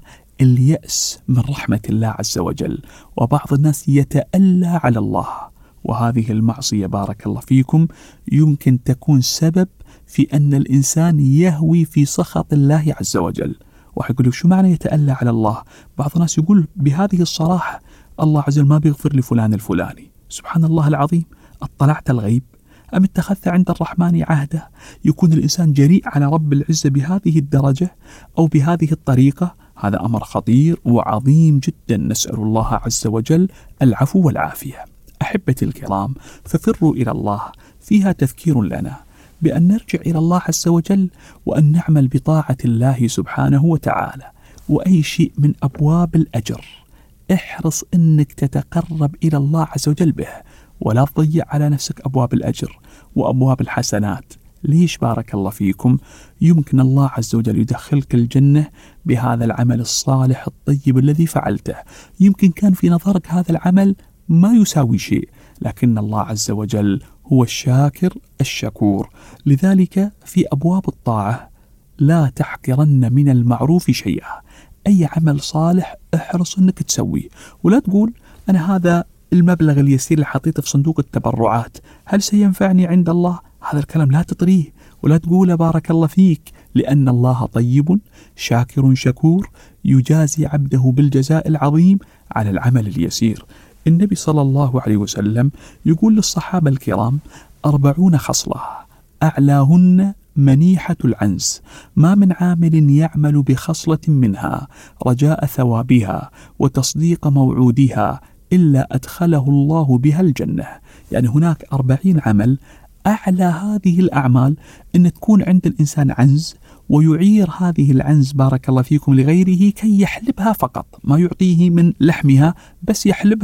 اليأس من رحمة الله عز وجل. وبعض الناس يتألى على الله، وهذه المعصية بارك الله فيكم يمكن تكون سبب في أن الإنسان يهوي في سخط الله عز وجل. وحيقول شو معنى يتألى على الله؟ بعض الناس يقول بهذه الصراحة الله عز وجل ما بيغفر لفلان الفلاني. سبحان الله العظيم، اطلعت الغيب أم اتخذت عند الرحمن عهدا؟ يكون الإنسان جريء على رب العزة بهذه الدرجة أو بهذه الطريقة؟ هذا أمر خطير وعظيم جدا، نسأل الله عز وجل العفو والعافية. أحبتي الكرام، ففروا إلى الله فيها تذكير لنا بأن نرجع إلى الله عز وجل وأن نعمل بطاعة الله سبحانه وتعالى. وأي شيء من أبواب الأجر احرص أنك تتقرب إلى الله عز وجل به، ولا تضيع على نفسك أبواب الأجر وأبواب الحسنات. ليش بارك الله فيكم؟ يمكن الله عز وجل يدخلك الجنة بهذا العمل الصالح الطيب الذي فعلته. يمكن كان في نظرك هذا العمل ما يساوي شيء، لكن الله عز وجل هو الشاكر الشكور. لذلك في أبواب الطاعة لا تحقرن من المعروف شيئا. أي عمل صالح احرص أنك تسويه، ولا تقول أنا هذا المبلغ اليسير اللي حطيته في صندوق التبرعات هل سينفعني عند الله؟ هذا الكلام لا تطريه ولا تقول بارك الله فيك، لأن الله طيب شاكر شكور يجازي عبده بالجزاء العظيم على العمل اليسير. النبي صلى الله عليه وسلم يقول للصحابة الكرام أربعون خصلة أعلاهن منيحة العنز، ما من عامل يعمل بخصلة منها رجاء ثوابها وتصديق موعودها إلا أدخله الله بها الجنة. يعني هناك أربعين عمل أعلى هذه الأعمال أن تكون عند الإنسان عنز، ويعير هذه العنز بارك الله فيكم لغيره كي يحلبها فقط، ما يعطيه من لحمها بس يحلبها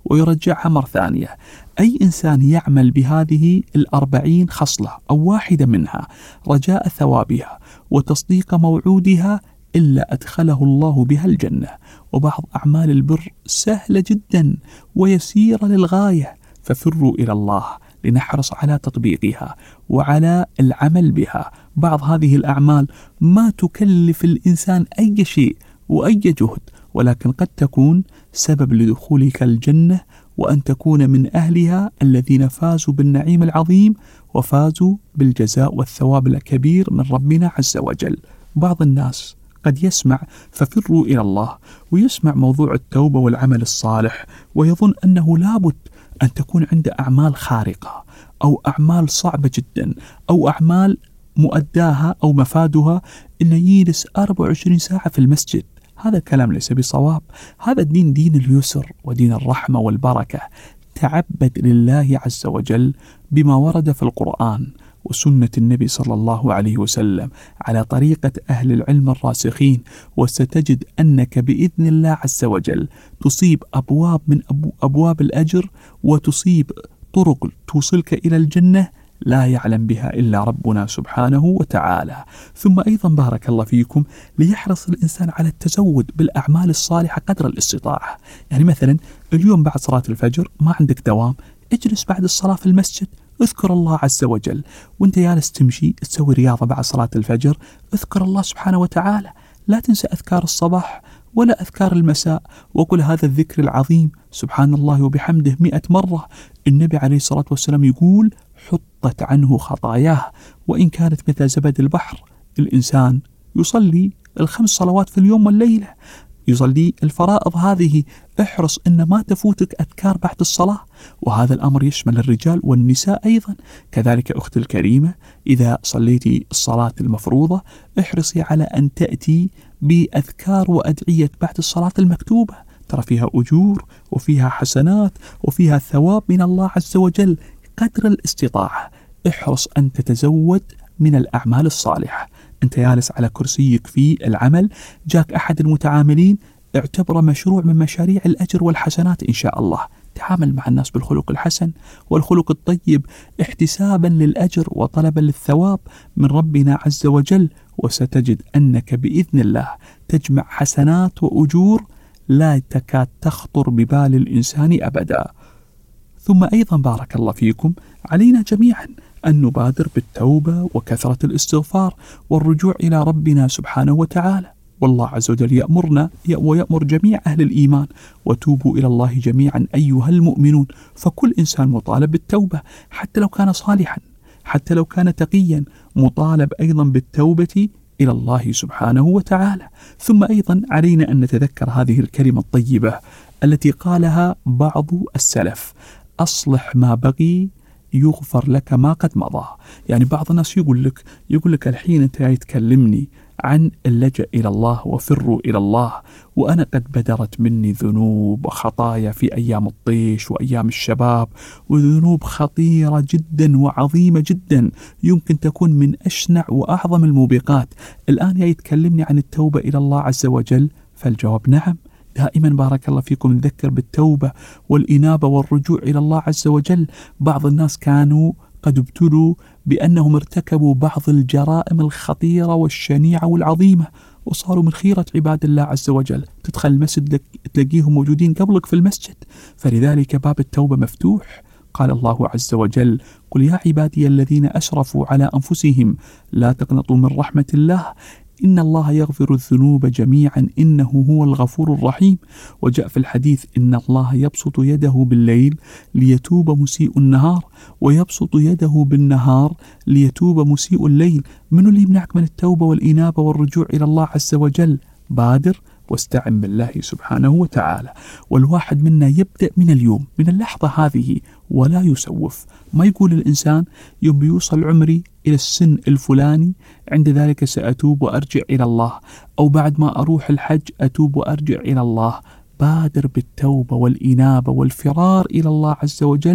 ويرجعها مرة ثانية. أي إنسان يعمل بهذه الأربعين خصلة أو واحدة منها رجاء ثوابها وتصديق موعودها إلا أدخله الله بها الجنة. وبعض أعمال البر سهلة جدا ويسيرة للغاية، ففروا إلى الله لنحرص على تطبيقها وعلى العمل بها. بعض هذه الأعمال ما تكلف الإنسان أي شيء وأي جهد، ولكن قد تكون سبب لدخولك الجنة وأن تكون من أهلها الذين فازوا بالنعيم العظيم وفازوا بالجزاء والثواب الكبير من ربنا عز وجل. بعض الناس قد يسمع ففروا إلى الله ويسمع موضوع التوبة والعمل الصالح ويظن أنه لابد أن تكون عنده أعمال خارقة أو أعمال صعبة جدا أو أعمال مؤداها أو مفادها أن يجلس أربعة وعشرين ساعة في المسجد. هذا الكلام ليس بصواب. هذا الدين دين اليسر ودين الرحمة والبركة. تعبد لله عز وجل بما ورد في القرآن وسنة النبي صلى الله عليه وسلم على طريقة أهل العلم الراسخين، وستجد أنك بإذن الله عز وجل تصيب أبواب من أبواب الأجر وتصيب طرق توصلك إلى الجنة لا يعلم بها إلا ربنا سبحانه وتعالى. ثم أيضا بارك الله فيكم ليحرص الإنسان على التزود بالأعمال الصالحة قدر الاستطاعة. يعني مثلا اليوم بعد صلاة الفجر ما عندك دوام، اجلس بعد الصلاة في المسجد اذكر الله عز وجل، وانت جالس تمشي تسوي رياضة بعد صلاة الفجر اذكر الله سبحانه وتعالى. لا تنسى أذكار الصباح ولا أذكار المساء، وقل هذا الذكر العظيم سبحان الله وبحمده مئة مرة. النبي عليه الصلاة والسلام يقول حطت عنه خطاياه وإن كانت مثل زبد البحر. الإنسان يصلي الخمس صلوات في اليوم والليلة، يصلي الفرائض هذه، احرص أن ما تفوتك أذكار بعد الصلاة، وهذا الأمر يشمل الرجال والنساء أيضا. كذلك أختي الكريمة إذا صليتي الصلاة المفروضة احرصي على أن تأتي بأذكار وأدعية بعد الصلاة المكتوبة، ترى فيها أجور وفيها حسنات وفيها ثواب من الله عز وجل قدر الاستطاعة. احرص أن تتزود من الأعمال الصالحة. أنت جالس على كرسيك في العمل، جاك أحد المتعاملين، اعتبره مشروع من مشاريع الأجر والحسنات إن شاء الله. تعامل مع الناس بالخلق الحسن والخلق الطيب احتسابا للأجر وطلبا للثواب من ربنا عز وجل، وستجد أنك بإذن الله تجمع حسنات وأجور لا تكاد تخطر ببال الإنسان أبدا. ثم أيضا بارك الله فيكم علينا جميعا أن نبادر بالتوبة وكثرة الاستغفار والرجوع إلى ربنا سبحانه وتعالى. والله عز وجل يأمرنا ويأمر جميع أهل الإيمان وتوبوا إلى الله جميعا أيها المؤمنون. فكل إنسان مطالب بالتوبة حتى لو كان صالحا، حتى لو كان تقيا، مطالب أيضا بالتوبة إلى الله سبحانه وتعالى. ثم أيضا علينا أن نتذكر هذه الكلمة الطيبة التي قالها بعض السلف: أصلح ما بقي يغفر لك ما قد مضى. يعني بعض الناس يقول لك يقول لك الحين أنت جاي تكلمني عن اللجأ إلى الله وفروا إلى الله، وأنا قد بدرت مني ذنوب وخطايا في أيام الطيش وأيام الشباب، وذنوب خطيرة جدا وعظيمة جدا يمكن تكون من أشنع وأعظم الموبقات. الآن يتكلمني عن التوبة إلى الله عز وجل، فالجواب نعم. دائما بارك الله فيكم نذكر بالتوبة والإنابة والرجوع إلى الله عز وجل. بعض الناس كانوا قد ابتلوا بأنهم ارتكبوا بعض الجرائم الخطيرة والشنيعة والعظيمة وصاروا من خيرة عباد الله عز وجل. تدخل المسجد تلاقيهم موجودين قبلك في المسجد، فلذلك باب التوبة مفتوح. قال الله عز وجل: قل يا عبادي الذين أسرفوا على أنفسهم لا تقنطوا من رحمة الله إن الله يغفر الذنوب جميعا إنه هو الغفور الرحيم. وجاء في الحديث إن الله يبسط يده بالليل ليتوب مسيء النهار ويبسط يده بالنهار ليتوب مسيء الليل. من اللي يمنعك من التوبة والإنابة والرجوع إلى الله عز وجل؟ بادر واستعن بالله سبحانه وتعالى. والواحد منا يبدأ من اليوم من اللحظة هذه ولا يسوف. ما يقول الإنسان يوم بيوصل عمري إلى السن الفلاني عند ذلك سأتوب وأرجع إلى الله، أو بعد ما أروح الحج أتوب وأرجع إلى الله. بادر بالتوبة والإنابة والفرار إلى الله عز وجل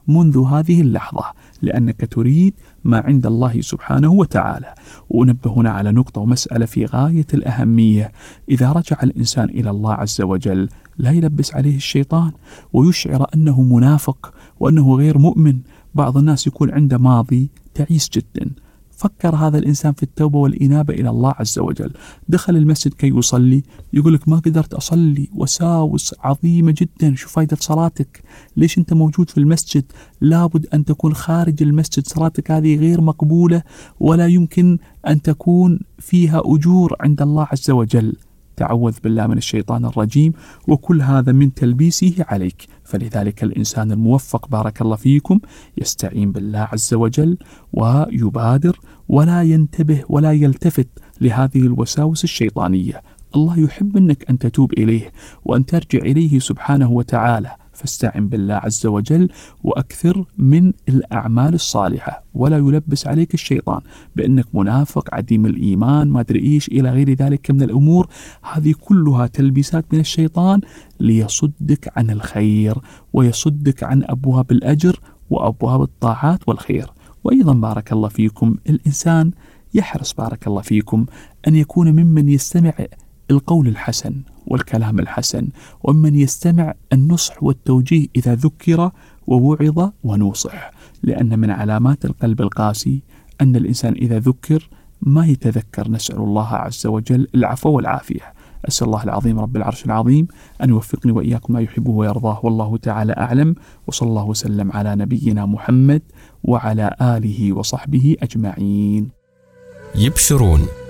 منذ هذه اللحظة، لأنك تريد ما عند الله سبحانه وتعالى. وأنبه هنا على نقطة ومسألة في غاية الأهمية: إذا رجع الإنسان إلى الله عز وجل لا يلبس عليه الشيطان ويشعر أنه منافق وأنه غير مؤمن. بعض الناس يكون عنده ماضي تعيس جدا، فكر هذا الإنسان في التوبة والإنابة إلى الله عز وجل، دخل المسجد كي يصلي، يقول لك ما قدرت أصلي، وساوس عظيمة جدا، شو فايدة صلاتك؟ ليش أنت موجود في المسجد؟ لابد أن تكون خارج المسجد، صلاتك هذه غير مقبولة ولا يمكن أن تكون فيها أجور عند الله عز وجل. تعوذ بالله من الشيطان الرجيم، وكل هذا من تلبيسه عليك. فلذلك الإنسان الموفق بارك الله فيكم يستعين بالله عز وجل ويبادر ولا ينتبه ولا يلتفت لهذه الوساوس الشيطانية. الله يحب منك أن تتوب إليه وأن ترجع إليه سبحانه وتعالى، فاستعن بالله عز وجل وأكثر من الأعمال الصالحة، ولا يلبس عليك الشيطان بأنك منافق عديم الإيمان ما أدري إيش إلى غير ذلك من الأمور. هذه كلها تلبيسات من الشيطان ليصدك عن الخير ويصدك عن أبواب الأجر وأبواب الطاعات والخير. وأيضا بارك الله فيكم الإنسان يحرص بارك الله فيكم أن يكون ممن يستمع القول الحسن والكلام الحسن، ومن يستمع النصح والتوجيه إذا ذكر ووعظ ونوصح، لأن من علامات القلب القاسي أن الإنسان إذا ذكر ما يتذكر. نسأل الله عز وجل العفو والعافية. أسأل الله العظيم رب العرش العظيم أن يوفقني وإياكم ما يحبه ويرضاه، والله تعالى أعلم، وصلى الله وسلم على نبينا محمد وعلى آله وصحبه أجمعين. يبشرون